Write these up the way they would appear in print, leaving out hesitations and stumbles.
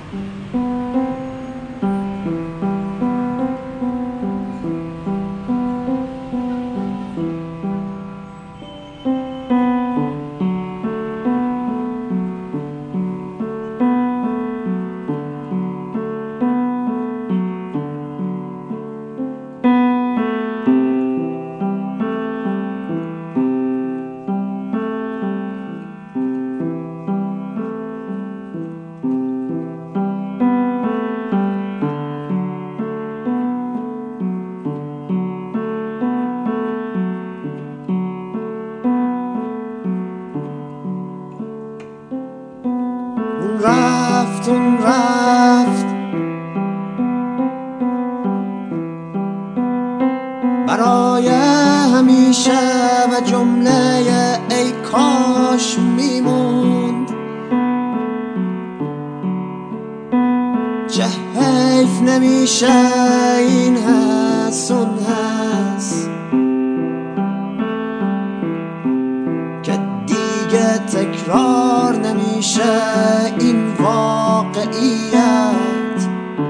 اون رفت برای همیشه و جمله ای کاش میموند. چه حیف نمیشه این هست اون هست که دیگه تکرار نمیشه این واقعیت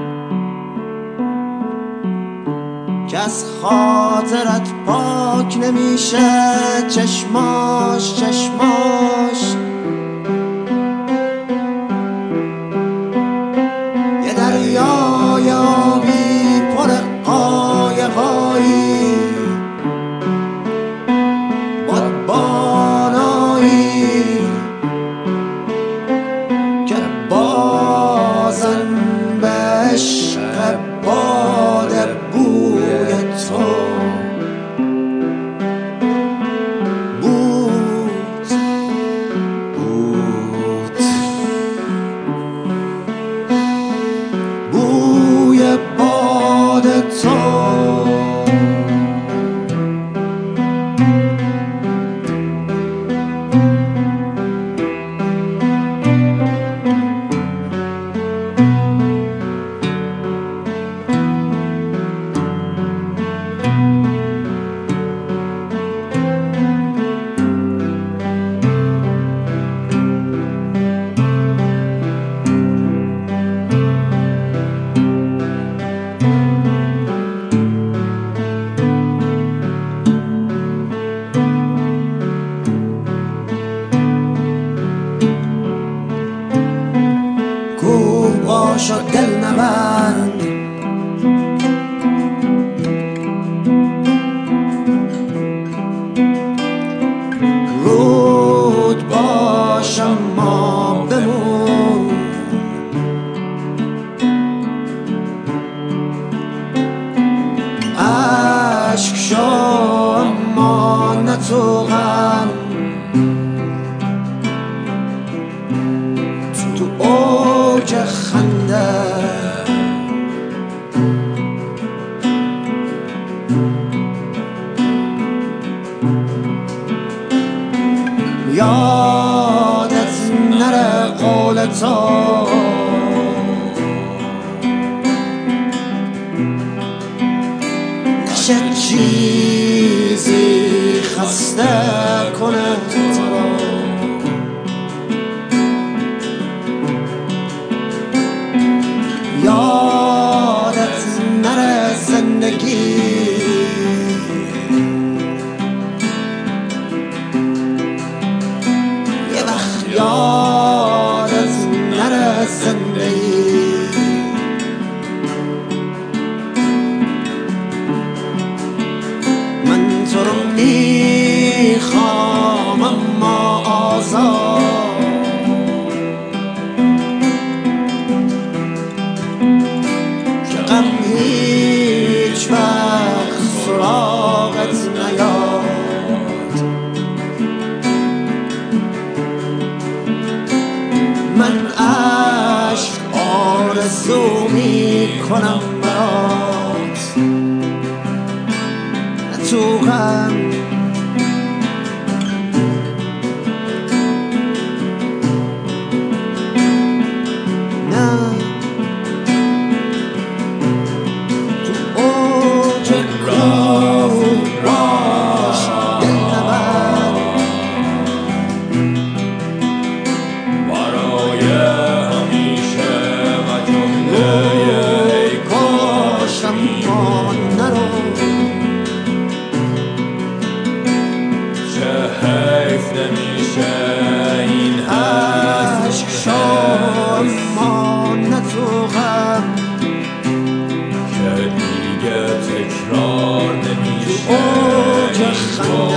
که از خاطرت پاک نمیشه چشماش یه دریای آبی پر قایقایی بادبانایی که بازن به عشق باد بوی تو بوی باد تو. باش و دل نبند رود باش اما بمون عشق شو اما نه تو غم تو اوج خنده یادت نره قول تو نشه چیزی خسته کنه تو رو یادت نره زندگی یه وقت یادت نره زندگی من تو رو میخوام اما آزاد غم هیچ وقت سراغت نیاد من عشق آرزو میکنم برات تو غم خندان